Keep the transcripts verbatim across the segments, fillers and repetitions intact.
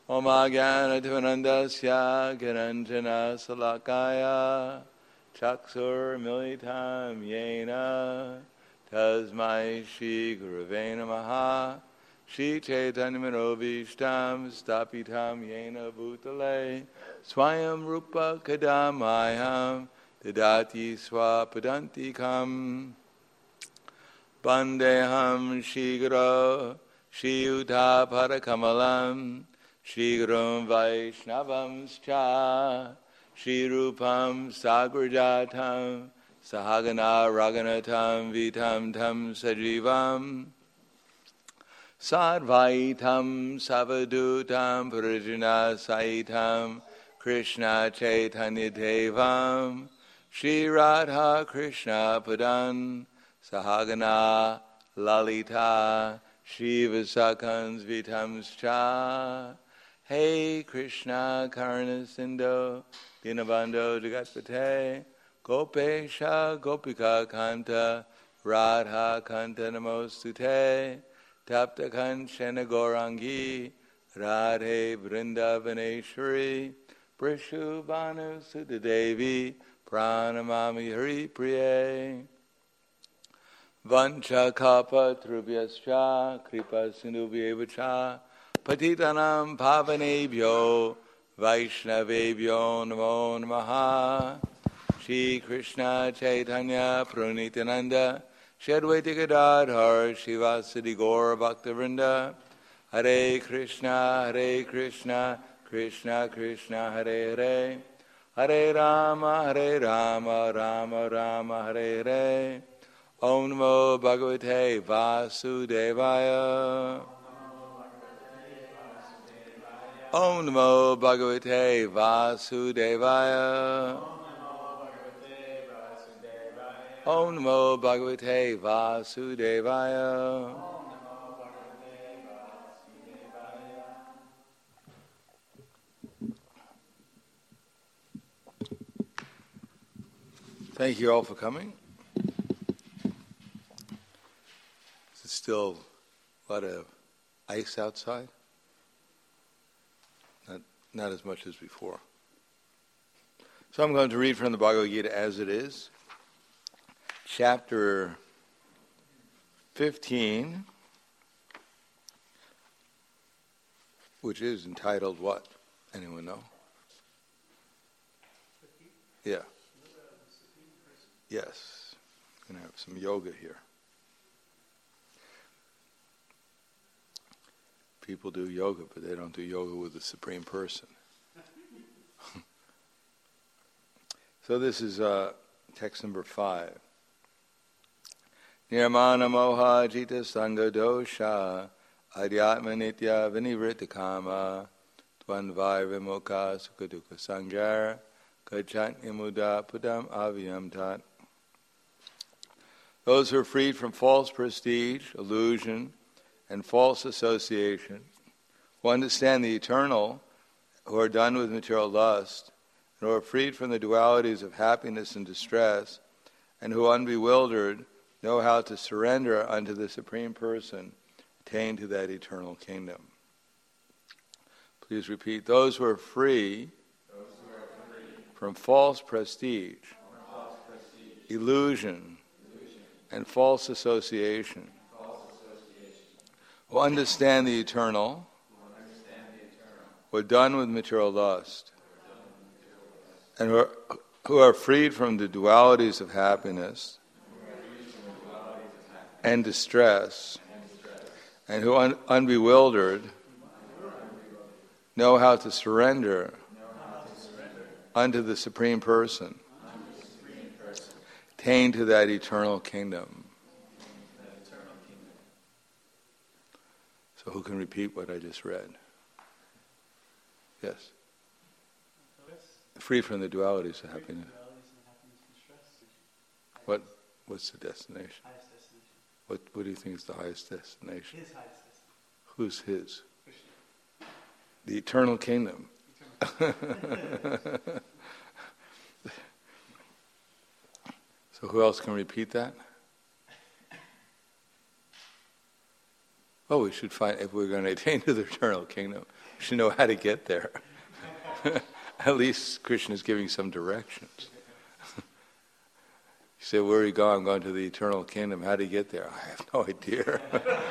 Omagyanatvanandasya Kiranjana Salakaya Chaksurmilitam Yena Tasmai Shri Gurave Namaha Shri Chaitanyamanovistam Stapitam Yena Bhutale Swayam Rupa Kadamayam Didati Swapadantikam Bandeham Shigara Shri Uta Parakamalam Shri Gurum Vaishnavam Scha Shri Rupam Sagrajatam Sahagana Raganatam Vitam Tam Sajivam Sadvaitam Savadutam Parijana Saitam Krishna Chaitanya Devam Shri Radha Krishna Padan Sahagana Lalita Shri Vasakans Vitamscha Hey Krishna Karna Sindho Dinabando Jagatpate Gopesha Gopika Kanta Radha Kanta Namostute Tapta Kanchana Gorangi Radhe Vrindavaneshwari Brishu Bhanu Sudadevi Pranamami Hari Priye Vancha Kapa Trubhyascha Kripa Sindhubhyevacha Patitanam Pavanebhyo Vaishnavebhyo Namo Namaha Shri Krishna Chaitanya Pranitananda Shri Advaita Gadadhar Shivasadi Gaura Bhaktivinoda Hare Krishna Hare Krishna Krishna Krishna Hare Hare Hare Rama Hare Rama Rama Rama Hare Hare Om Namo Bhagavate Vasudevaya Om Namo Bhagavate Vasudevaya Om Namo Bhagavate Vasudevaya Thank you all for coming. Is it still a lot of ice outside? Not, not as much as before. So I'm going to read from the Bhagavad Gita as it is. Chapter fifteen, which is entitled what? Anyone know? Yeah. Yes. I'm going to have some yoga here. People do yoga, but they don't do yoga with the Supreme Person. So this is uh, text number five. Nirmana moha jita sangha dosha adhyatma nitya vinivritta kama dvandvai vimoka sukhadukkha sangar gacchantya muda padam avyam tat. Those who are freed from false prestige, illusion, and false association, who understand the eternal, who are done with material lust, and who are freed from the dualities of happiness and distress, and who, unbewildered, know how to surrender unto the Supreme Person, attain to that eternal kingdom. Please repeat. Those who are free, Those who are free from false prestige, from false prestige illusion, illusion, and false association, false association, who understand the eternal, who, understand the eternal, who are done with material lust, and who are, who are freed from the dualities of happiness and distress, and who un- unbewildered know how to surrender unto the Supreme Person, attain to that eternal kingdom. So who can repeat what I just read? Yes. Free from the dualities of happiness. What? What's the destination? What, what do you think is the highest destination? His highest destination. Who's his? Krishna. The eternal kingdom. Eternal. So who else can repeat that? Oh, we should find, if we're going to attain to the eternal kingdom, we should know how to get there. At least Krishna is giving some directions. You say, where are you going? I'm going to the eternal kingdom. How do you get there? I have no idea.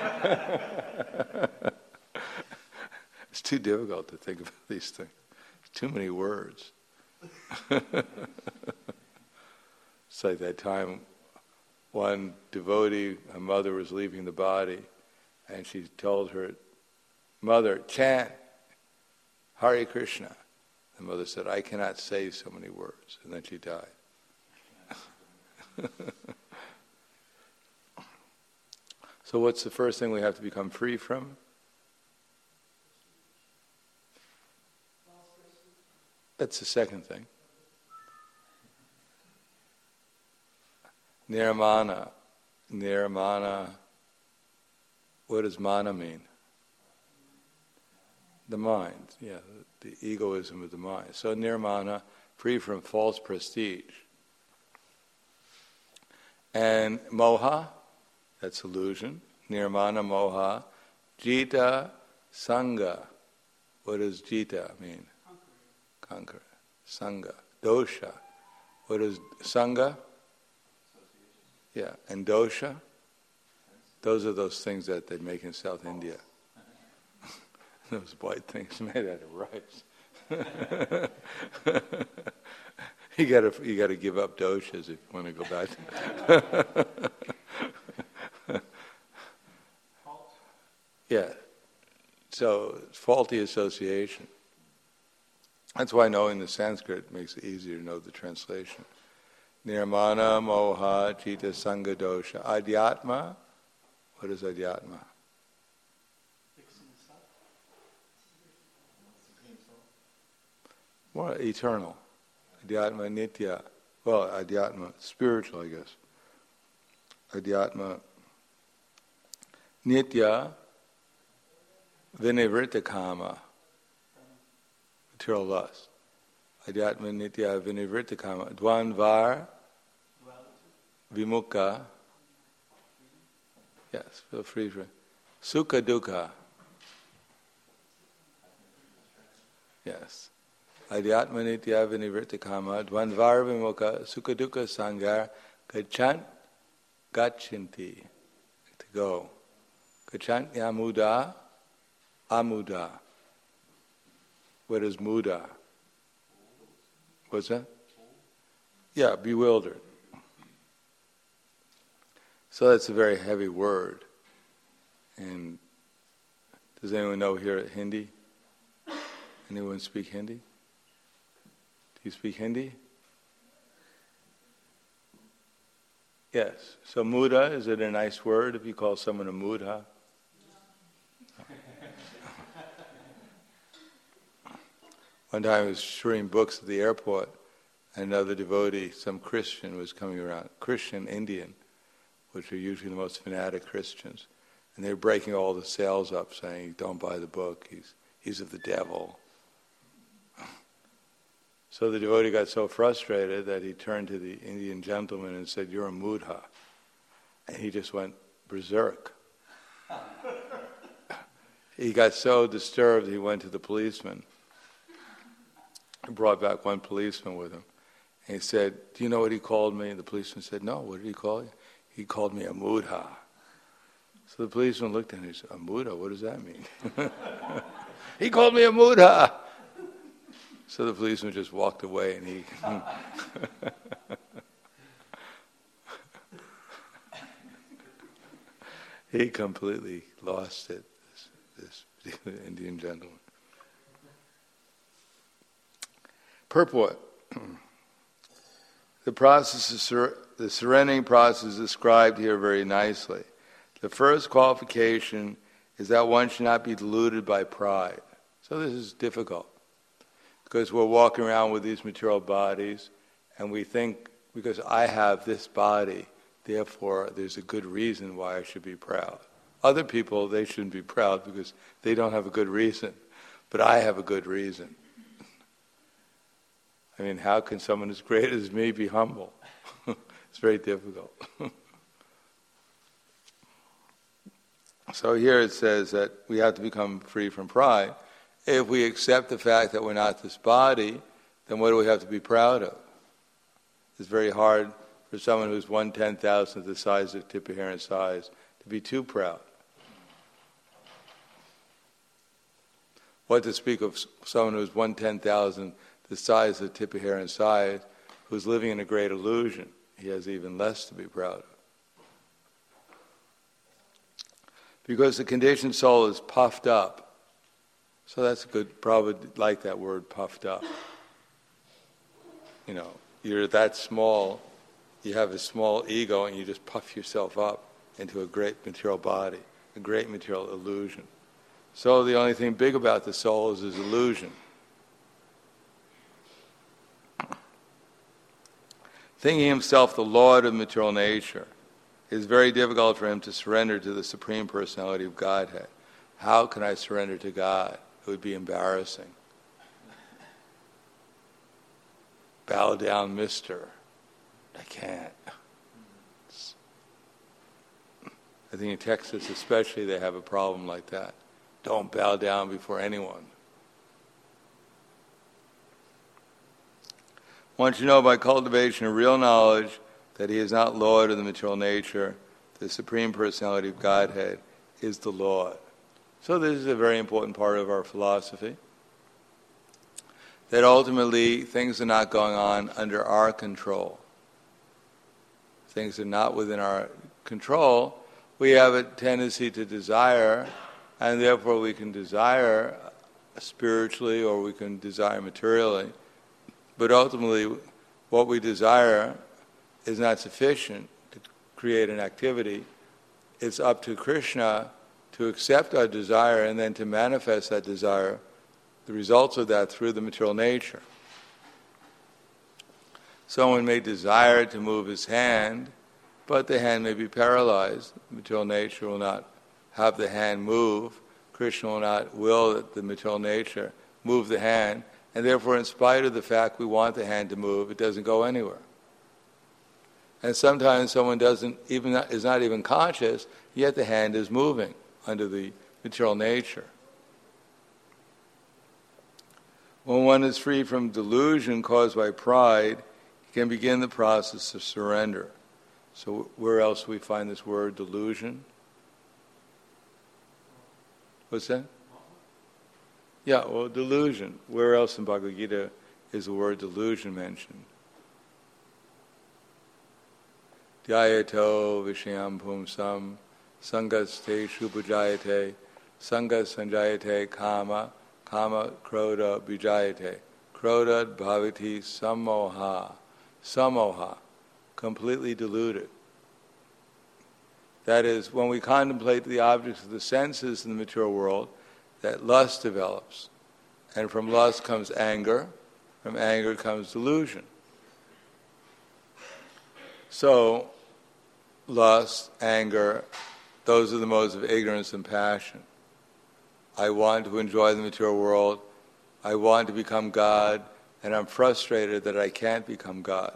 It's too difficult to think about these things. Too many words. It's like that time one devotee, a mother was leaving the body, and she told her mother, chant Hare Krishna. The mother said, I cannot say so many words. And then she died. So what's the first thing we have to become free from? That's the second thing. Nirmana. Nirmana. What does mana mean? The mind, yeah, the egoism of the mind. So nirmana, free from false prestige. And moha, that's illusion. Nirmana moha. Jita sangha. What does jita mean? Conquer. Sangha. Dosha. What is sangha? Yeah. And dosha? Those are those things that they make in South India. Those white things made out of rice. you gotta you gotta give up doshas if you want to go back. Yeah. So faulty association. That's why knowing the Sanskrit makes it easier to know the translation. Nirmana, moha, jita, sangha, dosha. Adhyatma. What is adhyatma? More eternal. Adhyatma, nitya. Well, adhyatma, spiritual, I guess. Adhyatma, nitya, vinivritta kama. Material lust. Adhyatma, nitya, vinivritta kama. Dvanvar, vimukha. Yes, feel free for sukha dukkha. Yes. Adhyatma nitya vinivritta kama dvanvar vimukha sukha dukkha sangar gachant gachanti. To go. Gachant yamuda amuda. What is muda? What's that? Yeah, bewildered. So that's a very heavy word. And does anyone know here Hindi? Anyone speak Hindi? Do you speak Hindi? Yes. So muda, is it a nice word if you call someone a mudha? One time I was reading books at the airport, and another devotee, some Christian, was coming around. Christian, Indian, which are usually the most fanatic Christians. And they were breaking all the sales up, saying, don't buy the book, he's he's of the devil. So the devotee got so frustrated that he turned to the Indian gentleman and said, you're a mudha. And he just went berserk. He got so disturbed he went to the policeman. He brought back one policeman with him. And he said, do you know what he called me? And the policeman said, no, what did he call you? He called me a mudha. So the policeman looked at him and he said, a mudha, what does that mean? He called me a mudha. So the policeman just walked away and he... he completely lost it, this, this particular Indian gentleman. Purport. The process of sur- the serenity process is described here very nicely. The first qualification is that one should not be deluded by pride. So this is difficult because we're walking around with these material bodies and we think, because I have this body, therefore there's a good reason why I should be proud. Other people, they shouldn't be proud because they don't have a good reason, but I have a good reason. I mean, how can someone as great as me be humble? It's very difficult. So here it says that we have to become free from pride. If we accept the fact that we're not this body, then what do we have to be proud of? It's very hard for someone who's one ten thousandth the size of tip of hair in size to be too proud. What to speak of someone who's one ten thousandth the size of tip of hair in size, who's living in a great illusion? He has even less to be proud of. Because the conditioned soul is puffed up. So that's good, probably like that word, puffed up. You know, you're that small, you have a small ego and you just puff yourself up into a great material body, a great material illusion. So the only thing big about the soul is his illusion. Thinking himself the Lord of material nature, it is very difficult for him to surrender to the Supreme Personality of Godhead. How can I surrender to God? It would be embarrassing. Bow down, mister. I can't. I think in Texas especially they have a problem like that. Don't bow down before anyone. Once you know by cultivation of real knowledge that he is not Lord of the material nature, the Supreme Personality of Godhead is the Lord. So this is a very important part of our philosophy, that ultimately things are not going on under our control. Things are not within our control. We have a tendency to desire, and therefore we can desire spiritually or we can desire materially. But ultimately, what we desire is not sufficient to create an activity. It's up to Krishna to accept our desire and then to manifest that desire, the results of that through the material nature. Someone may desire to move his hand, but the hand may be paralyzed. The material nature will not have the hand move. Krishna will not will that the material nature move the hand, and therefore in spite of the fact we want the hand to move, it doesn't go anywhere. And sometimes someone doesn't even is not even conscious, yet the hand is moving under the material nature. When one is free from delusion caused by pride, he can begin the process of surrender. So where else do we find this word, delusion? What's that? Yeah, well, delusion. Where else in Bhagavad Gita is the word delusion mentioned? Dhyayato vishayam pumsam sangaste shubhajayate sangas sanjayate kama kama krodha bijayate krodha bhavati sammoha sammoha, completely deluded. That is, when we contemplate the objects of the senses in the material world, that lust develops. And from lust comes anger, from anger comes delusion. So, lust, anger, those are the modes of ignorance and passion. I want to enjoy the material world, I want to become God, and I'm frustrated that I can't become God.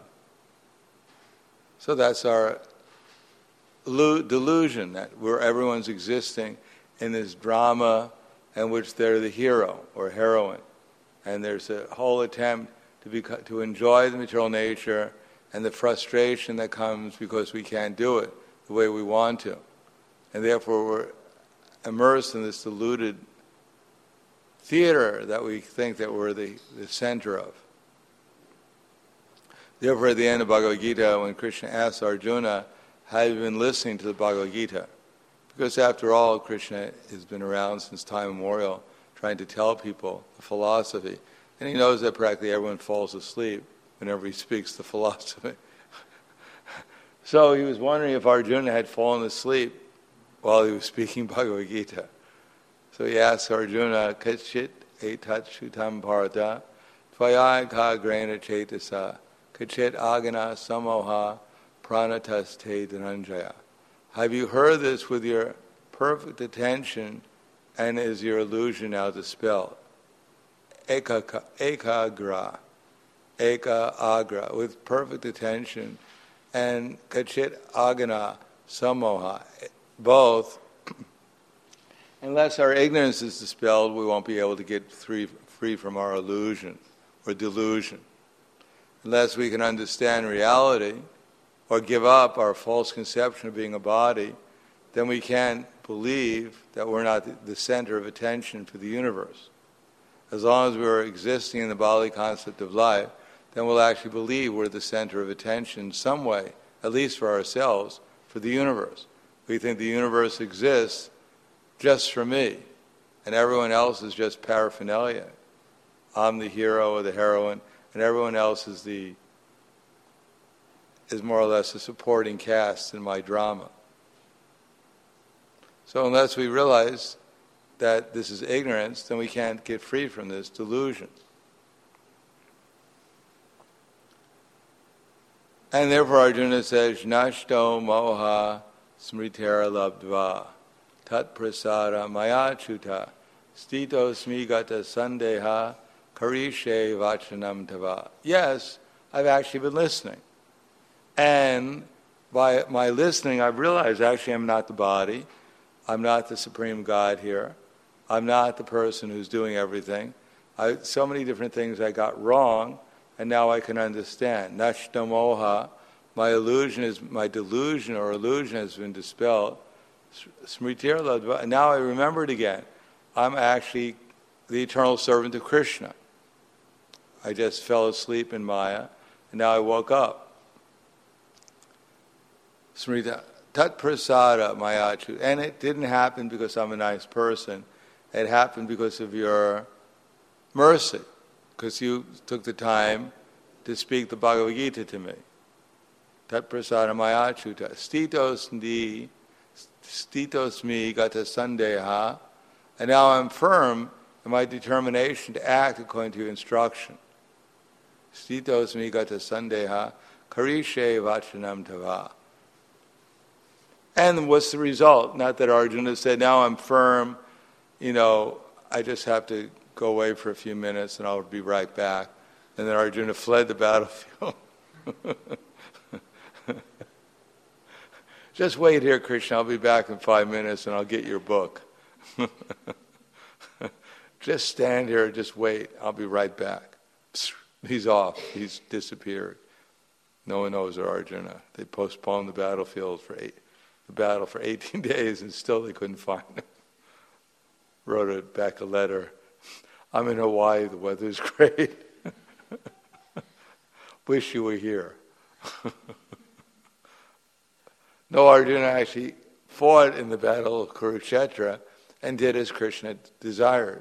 So that's our delusion, that where everyone's existing in this drama in which they're the hero or heroine. And there's a whole attempt to beco- to enjoy the material nature and the frustration that comes because we can't do it the way we want to. And therefore we're immersed in this deluded theater that we think that we're the, the center of. Therefore at the end of Bhagavad Gita, when Krishna asks Arjuna, have you been listening to the Bhagavad Gita? Because after all, Krishna has been around since time immemorial, trying to tell people the philosophy. And he knows that practically everyone falls asleep whenever he speaks the philosophy. So he was wondering if Arjuna had fallen asleep while he was speaking Bhagavad Gita. So he asked Arjuna, Kachit etat shutam bharata, tvaya kagrena chetasa, kachit agana samoha, pranataste dhananjaya. Have you heard this with your perfect attention, and is your illusion now dispelled? Eka, ekagra, eka agra, with perfect attention, and kachit agana samoha, both unless our ignorance is dispelled, we won't be able to get free, free from our illusion or delusion. Unless we can understand reality or give up our false conception of being a body, then we can't believe that we're not the center of attention for the universe. As long as we're existing in the bodily concept of life, then we'll actually believe we're the center of attention in some way, at least for ourselves, for the universe. We think the universe exists just for me, and everyone else is just paraphernalia. I'm the hero or the heroine, and everyone else is the is more or less a supporting cast in my drama. So unless we realize that this is ignorance, then we can't get free from this delusion. And therefore Arjuna says, Nashto moha smritera labdva tat prasada maya chuta stito smigata sandeha karishe vachanam tava. Yes, I've actually been listening. And by my listening, I've realized actually I'm not the body. I'm not the Supreme God here. I'm not the person who's doing everything. I, so many different things I got wrong, and now I can understand. Nashta moha, my illusion is my delusion or illusion has been dispelled. Smritir ladva, and now I remember it again. I'm actually the eternal servant of Krishna. I just fell asleep in Maya, and now I woke up. Smrita tat prasada mayachu, and it didn't happen because I'm a nice person. It happened because of your mercy, because you took the time to speak the Bhagavad Gita to me. Tat prasada mayachuta stitos ni stitos mi gata sandeha, and now I'm firm in my determination to act according to your instruction. Stitos mi gata sandeha karishe vachanam tava. And what's the result? Not that Arjuna said, now I'm firm, you know, I just have to go away for a few minutes and I'll be right back. And then Arjuna fled the battlefield. Just wait here, Krishna, I'll be back in five minutes and I'll get your book. Just stand here, just wait, I'll be right back. He's off, he's disappeared. No one knows Arjuna. They postponed the battlefield for eight. the battle for eighteen days and still they couldn't find him. Wrote a, back a letter. I'm in Hawaii, the weather's great. Wish you were here. No, Arjuna actually fought in the battle of Kurukshetra and did as Krishna desired.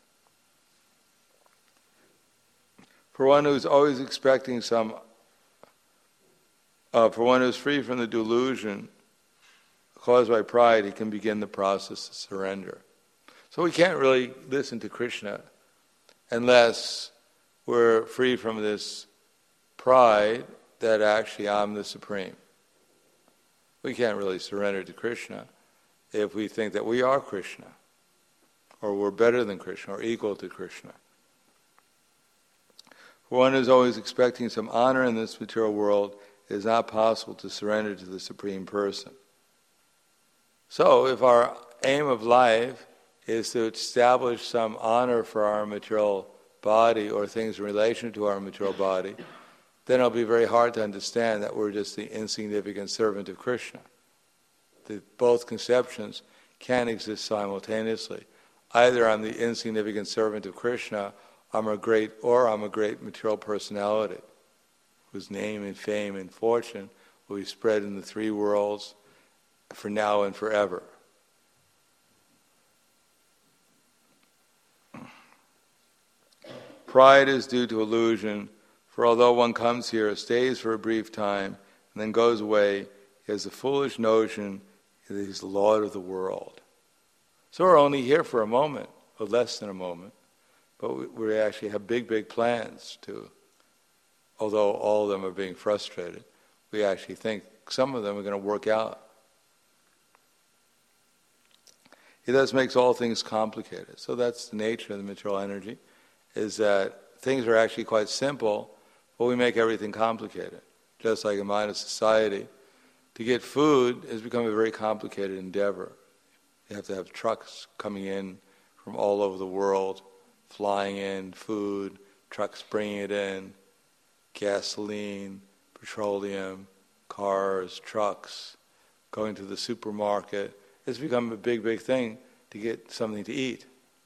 For one who's always expecting some, uh, for one who's free from the delusion caused by pride, he can begin the process of surrender. So we can't really listen to Krishna unless we're free from this pride that actually I'm the Supreme. We can't really surrender to Krishna if we think that we are Krishna, or we're better than Krishna, or equal to Krishna. For one who's always expecting some honor in this material world, it is not possible to surrender to the Supreme Person. So if our aim of life is to establish some honor for our material body or things in relation to our material body, then it'll be very hard to understand that we're just the insignificant servant of Krishna. That both conceptions can exist simultaneously. Either I'm the insignificant servant of Krishna, I'm a great, or I'm a great material personality whose name and fame and fortune will be spread in the three worlds for now and forever. Pride is due to illusion, for although one comes here, stays for a brief time, and then goes away, he has a foolish notion that he's the Lord of the world. So we're only here for a moment, or less than a moment, but we, we actually have big, big plans to, although all of them are being frustrated, we actually think some of them are going to work out. He thus makes all things complicated. So that's the nature of the material energy, is that things are actually quite simple, but we make everything complicated. Just like in modern society, to get food has become a very complicated endeavor. You have to have trucks coming in from all over the world, flying in, food, trucks bringing it in, gasoline, petroleum, cars, trucks, going to the supermarket. It's become a big, big thing to get something to eat.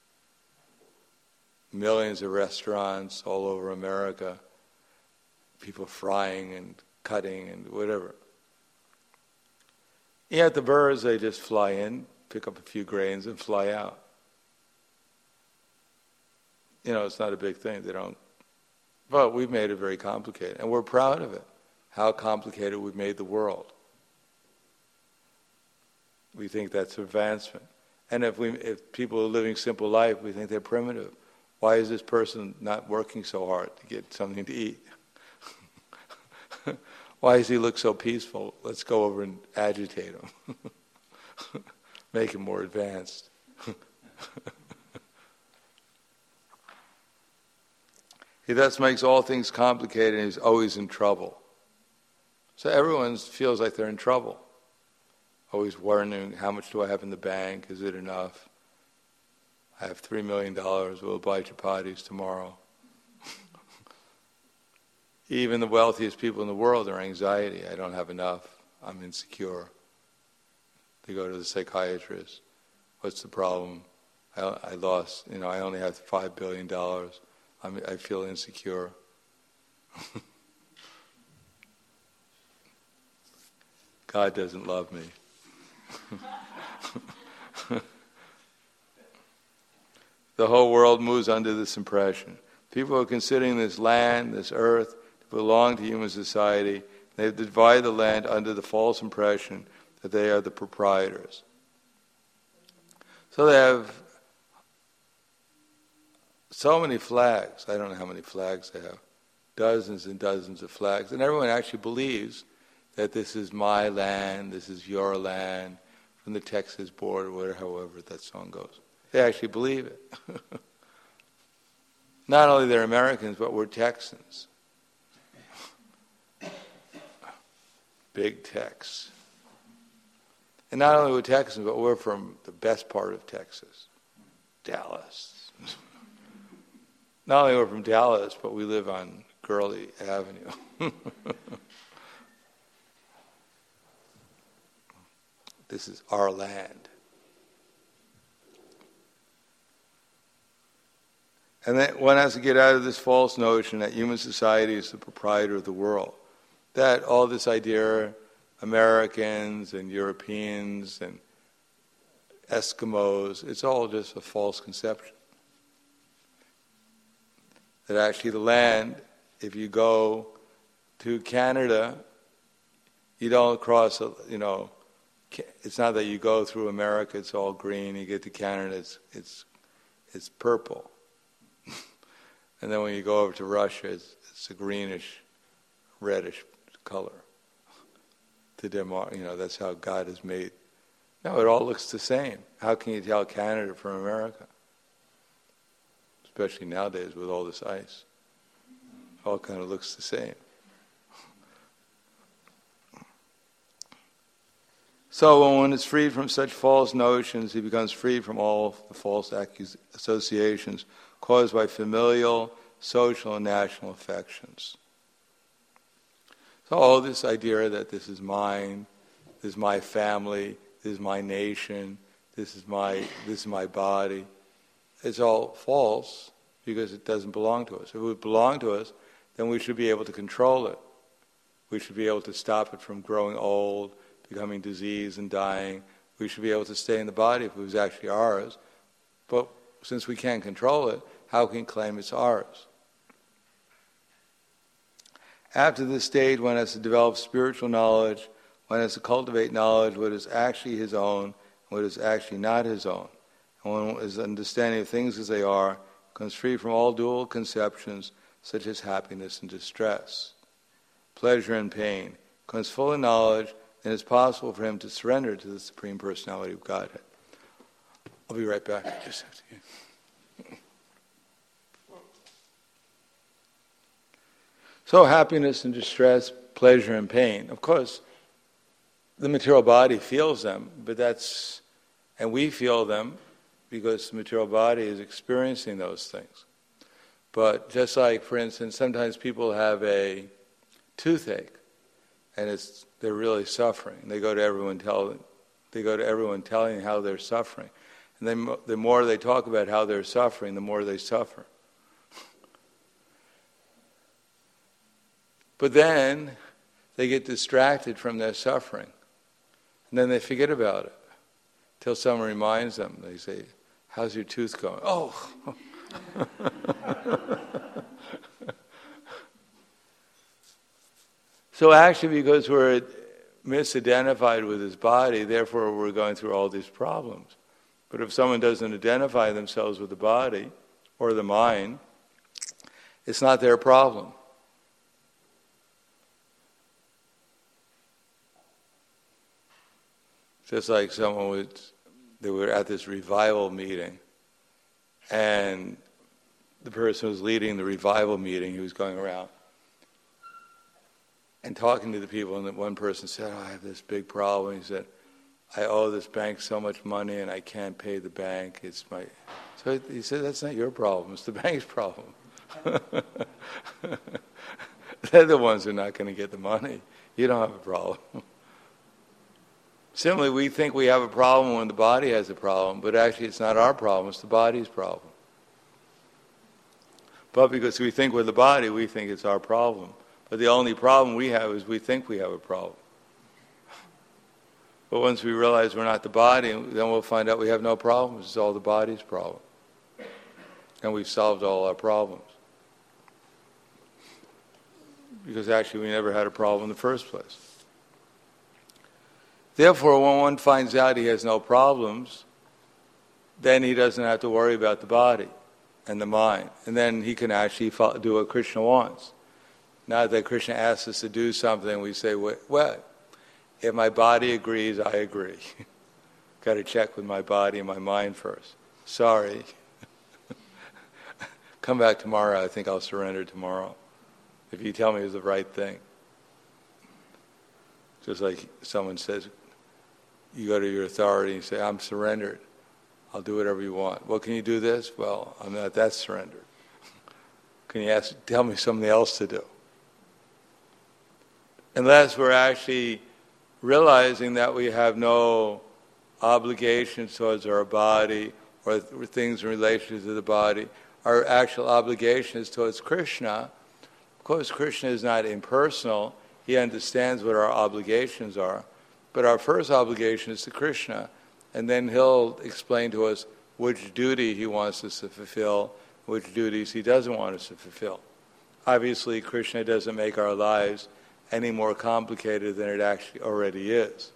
Millions of restaurants all over America, people frying and cutting and whatever. Yet the birds, they just fly in, pick up a few grains and fly out. You know, it's not a big thing. They don't. But we've made it very complicated, and we're proud of it. How complicated we've made the world. We think that's advancement. And if we, if people are living simple life, we think they're primitive. Why is this person not working so hard to get something to eat? Why does he look so peaceful? Let's go over and agitate him. Make him more advanced. He thus makes all things complicated and he's always in trouble. So everyone feels like they're in trouble. Always wondering, how much do I have in the bank? Is it enough? I have three million dollars. We'll buy chapatis tomorrow. Even the wealthiest people in the world are anxiety. I don't have enough. I'm insecure. They go to the psychiatrist. What's the problem? I, I lost, you know, I only have five billion dollars. I'm, I feel insecure. God doesn't love me. The whole world moves under this impression. People are considering this land, this earth, to belong to human society. They divide the land under the false impression that they are the proprietors. So they have so many flags. I don't know how many flags they have. Dozens and dozens of flags. And everyone actually believes that this is my land, this is your land, from the Texas border, whatever, however that song goes. They actually believe it. Not only they're Americans, but we're Texans. Big Tex. And not only we're Texans, but we're from the best part of Texas, Dallas. Not only we're from Dallas, but we live on Gurley Avenue. This is our land. And then one has to get out of this false notion that human society is the proprietor of the world. That all this idea, Americans and Europeans and Eskimos, it's all just a false conception. That actually the land, if you go to Canada, you don't cross, you know, it's not that you go through America, it's all green, you get to Canada, it's it's, it's purple. And then when you go over to Russia, it's, it's a greenish, reddish color. To them, you know, that's how God has made. No, it all looks the same. How can you tell Canada from America? Especially nowadays with all this ice. It all kind of looks the same. So when one is freed from such false notions, he becomes free from all the false accus- associations caused by familial, social, and national affections. So all this idea that this is mine, this is my family, this is my nation, this is my this is my body, it's all false because it doesn't belong to us. If it would belong to us, then we should be able to control it. We should be able to stop it from growing old, becoming diseased and dying. We should be able to stay in the body if it was actually ours. But since we can't control it, how can we claim it's ours? After this stage, one has to develop spiritual knowledge, one has to cultivate knowledge what is actually his own, and what is actually not his own. And one is understanding of things as they are, becomes free from all dual conceptions such as happiness and distress, pleasure and pain, becomes full of knowledge, and it's possible for him to surrender to the Supreme Personality of Godhead. I'll be right back. I just have to... So happiness and distress, pleasure and pain. Of course, the material body feels them, but that's And we feel them because the material body is experiencing those things. But just like, for instance, sometimes people have a toothache, and it's they're really suffering. They go to everyone telling, they go to everyone telling how they're suffering, and then the more they talk about how they're suffering, the more they suffer. But then they get distracted from their suffering, and then they forget about it till someone reminds them. They say, "How's your tooth going?" Oh. So actually, because we're misidentified with this body, therefore we're going through all these problems. But if someone doesn't identify themselves with the body or the mind, it's not their problem. Just like someone was, they were at this revival meeting, and the person who was leading the revival meeting, he was going around and talking to the people, and one person said, oh, I have this big problem. He said, I owe this bank so much money and I can't pay the bank. It's my... So he said, that's not your problem, it's the bank's problem. They're the ones who are not going to get the money. You don't have a problem. Similarly, we think we have a problem when the body has a problem, but actually it's not our problem, it's the body's problem. But because we think we're the body, we think it's our problem. But the only problem we have is we think we have a problem. But once we realize we're not the body, then we'll find out we have no problems. It's all the body's problem. And we've solved all our problems. Because actually we never had a problem in the first place. Therefore, when one finds out he has no problems, then he doesn't have to worry about the body and the mind. And then he can actually do what Krishna wants. Not that Krishna asks us to do something, we say, well, if my body agrees, I agree. Got to check with my body and my mind first. Sorry. Come back tomorrow, I think I'll surrender tomorrow. If you tell me it's the right thing. Just like someone says, you go to your authority and say, I'm surrendered. I'll do whatever you want. Well, can you do this? Well, I'm not that surrendered. Can you ask, tell me something else to do? Unless we're actually realizing that we have no obligations towards our body or things in relation to the body, our actual obligation is towards Krishna. Of course, Krishna is not impersonal. He understands what our obligations are. But our first obligation is to Krishna, and then he'll explain to us which duty he wants us to fulfill, which duties he doesn't want us to fulfill. Obviously, Krishna doesn't make our lives any more complicated than it actually already is.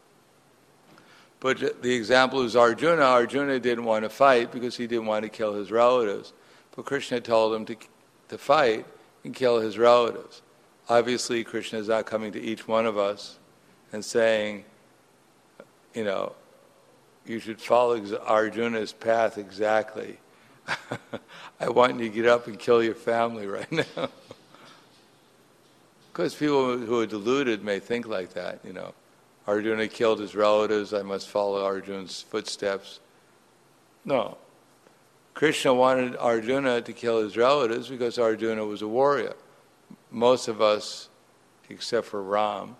But the example is Arjuna. Arjuna didn't want to fight because he didn't want to kill his relatives. But Krishna told him to, to fight and kill his relatives. Obviously, Krishna is not coming to each one of us and saying, you know, you should follow Arjuna's path exactly. I want you to get up and kill your family right now. Because people who are deluded may think like that, you know. Arjuna killed his relatives, I must follow Arjuna's footsteps. No. Krishna wanted Arjuna to kill his relatives because Arjuna was a warrior. Most of us, except for Ram,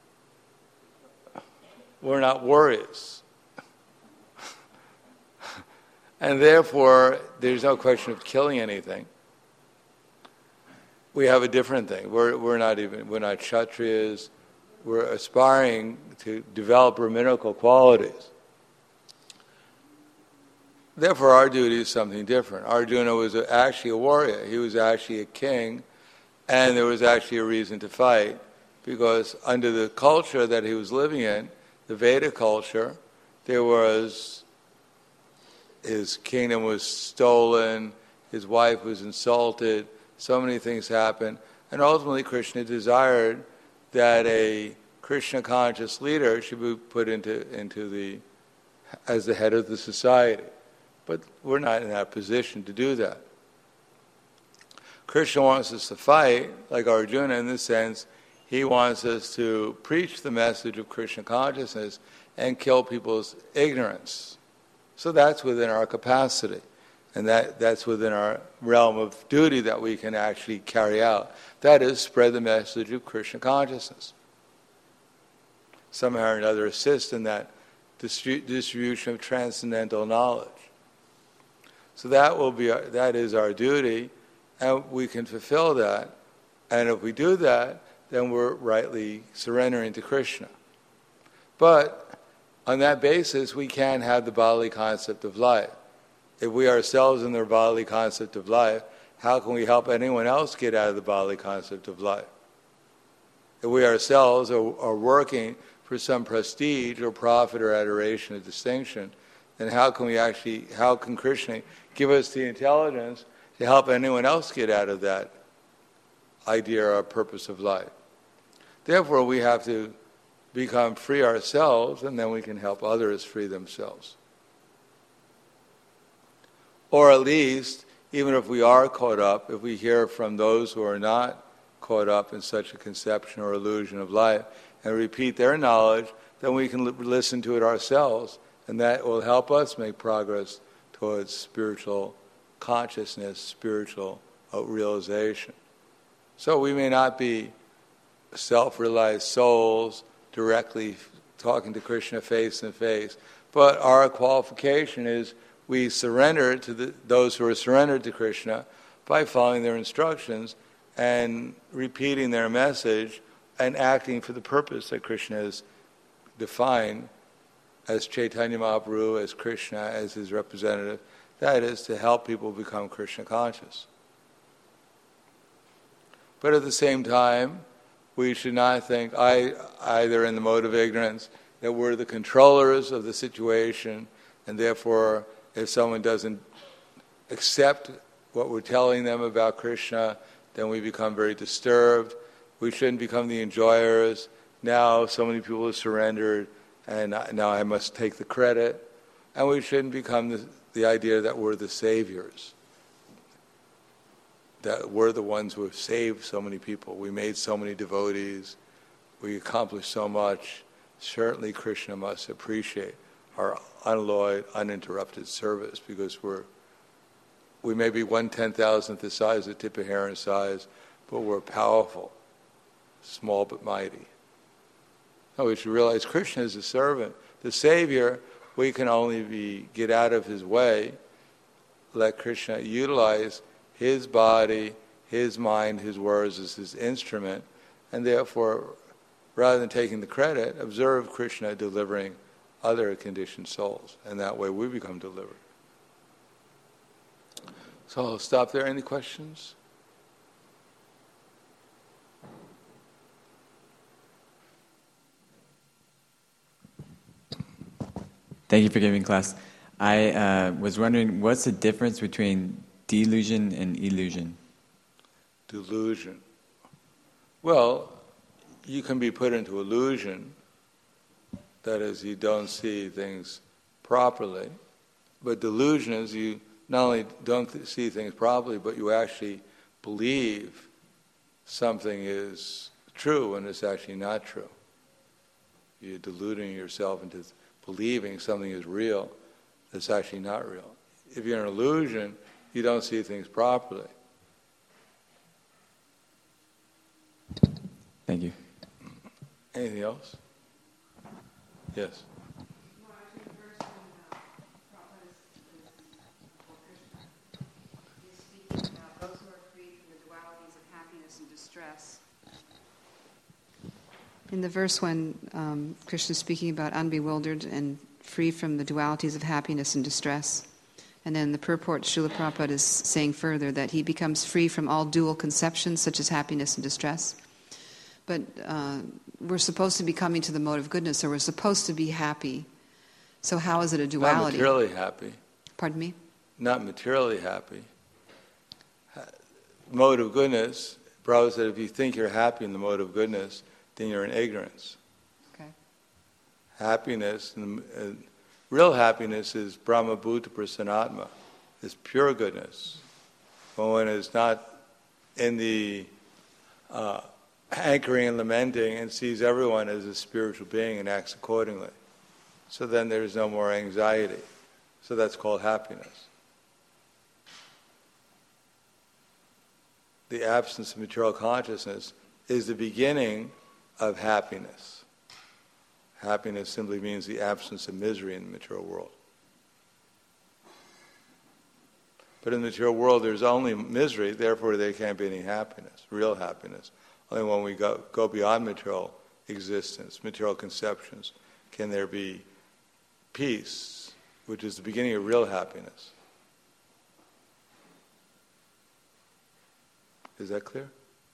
we're not warriors. And therefore, there's no question of killing anything. We have a different thing. We're we're not even we're not Kshatriyas. We're aspiring to develop brahminical qualities. Therefore, our duty is something different. Arjuna was actually a warrior. He was actually a king, and there was actually a reason to fight, because under the culture that he was living in, the Veda culture, there was, his kingdom was stolen, his wife was insulted, so many things happened, and ultimately Krishna desired that a Krishna conscious leader should be put into into the as the head of the society. But we're not in that position to do that. Krishna wants us to fight, like Arjuna in this sense. He wants us to preach the message of Krishna consciousness and kill people's ignorance. So that's within our capacity. And that, that's within our realm of duty that we can actually carry out. That is, spread the message of Krishna consciousness. Somehow or another assist in that distri- distribution of transcendental knowledge. So that will be our, that is our duty, and we can fulfill that. And if we do that, then we're rightly surrendering to Krishna. But on that basis, we can have the bodily concept of life. If we ourselves in the bodily concept of life, how can we help anyone else get out of the bodily concept of life? If we ourselves are, are working for some prestige or profit or adoration or distinction, then how can we actually, how can Krishna give us the intelligence to help anyone else get out of that idea or purpose of life? Therefore, we have to become free ourselves, and then we can help others free themselves. Or at least, even if we are caught up, if we hear from those who are not caught up in such a conception or illusion of life, and repeat their knowledge, then we can li- listen to it ourselves, and that will help us make progress towards spiritual consciousness, spiritual uh, realization. So we may not be self-realized souls directly talking to Krishna face to face, but our qualification is we surrender to the, those who are surrendered to Krishna by following their instructions and repeating their message and acting for the purpose that Krishna has defined as Chaitanya Mahaprabhu, as Krishna, as his representative. That is to help people become Krishna conscious. But at the same time, we should not think I, either in the mode of ignorance that we're the controllers of the situation, and therefore if someone doesn't accept what we're telling them about Krishna, then we become very disturbed. We shouldn't become the enjoyers. Now so many people have surrendered, and now I must take the credit. And we shouldn't become the, the idea that we're the saviors, that we're the ones who have saved so many people. We made so many devotees. We accomplished so much. Certainly Krishna must appreciate our unalloyed, uninterrupted service, because we're we may be one ten thousandth the size, a tip of hair in size, but we're powerful, small but mighty. No, we should realize Krishna is the servant. The Savior, we can only be get out of his way, let Krishna utilize his body, his mind, his words as his instrument, and therefore, rather than taking the credit, observe Krishna delivering other conditioned souls, and that way we become delivered. So I'll stop there. Any questions? Thank you for giving class. I uh, was wondering, what's the difference between delusion and illusion? Delusion. Well, you can be put into illusion. That is, you don't see things properly. But delusion is you not only don't th- see things properly, but you actually believe something is true when it's actually not true. You're deluding yourself into th- believing something is real that's actually not real. If you're in an illusion, you don't see things properly. Thank you. Anything else? Yes. In the verse when um, Krishna is speaking about unbewildered and free from the dualities of happiness and distress, and then the purport, Srila Prabhupada is saying further that he becomes free from all dual conceptions such as happiness and distress. But uh, we're supposed to be coming to the mode of goodness, or we're supposed to be happy. So how is it a duality? Not materially happy. Pardon me? Not materially happy. Mode of goodness, Prabhupada said, if you think you're happy in the mode of goodness, then you're in ignorance. Okay. Happiness, and, and real happiness is Brahma Bhuta Prasanatma, is pure goodness. But when it's not in the uh, anchoring and lamenting and sees everyone as a spiritual being and acts accordingly. So then there's no more anxiety. So that's called happiness. The absence of material consciousness is the beginning of happiness. Happiness simply means the absence of misery in the material world. But in the material world there's only misery, therefore there can't be any happiness, real happiness. Only when we go, go beyond material existence, material conceptions, can there be peace, which is the beginning of real happiness. Is that clear?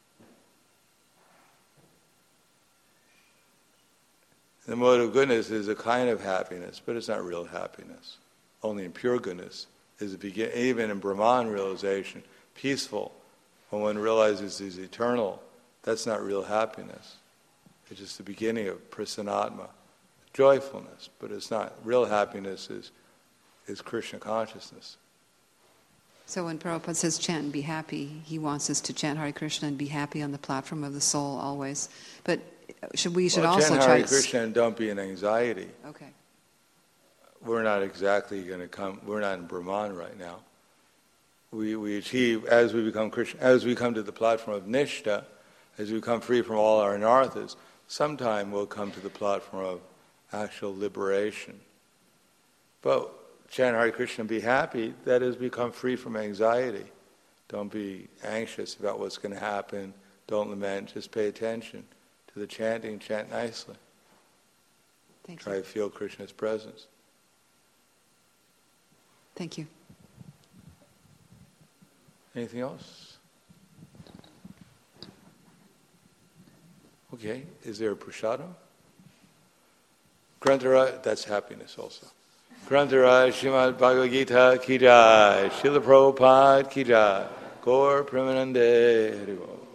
The mode of goodness is a kind of happiness, but it's not real happiness. Only in pure goodness is the begin. Even in Brahman realization, peaceful, when one realizes he's eternal, that's not real happiness. It's just the beginning of prasanatma, joyfulness, but it's not. Real happiness is is Krishna consciousness. So when Prabhupada says chant and be happy, he wants us to chant Hare Krishna and be happy on the platform of the soul always. But should we should well, also chant try Hare to Krishna and don't be in anxiety. Okay. We're not exactly going to come. We're not in Brahman right now. We we achieve as we become Krishna, as we come to the platform of Nishta, as we become free from all our anarthas. Sometime we'll come to the platform of actual liberation. But chant Hare Krishna and be happy, that is, become free from anxiety. Don't be anxious about what's going to happen. Don't lament. Just pay attention to the chanting. Chant nicely. Thank Try you. to feel Krishna's presence. Thank you. Anything else? Okay. Is there a prasadam? Grantara, that's happiness also. Grantara Srimad Bhagavad Gita ki jai, Srila Prabhupada ki jai, Gaur Premanande Hari Bol.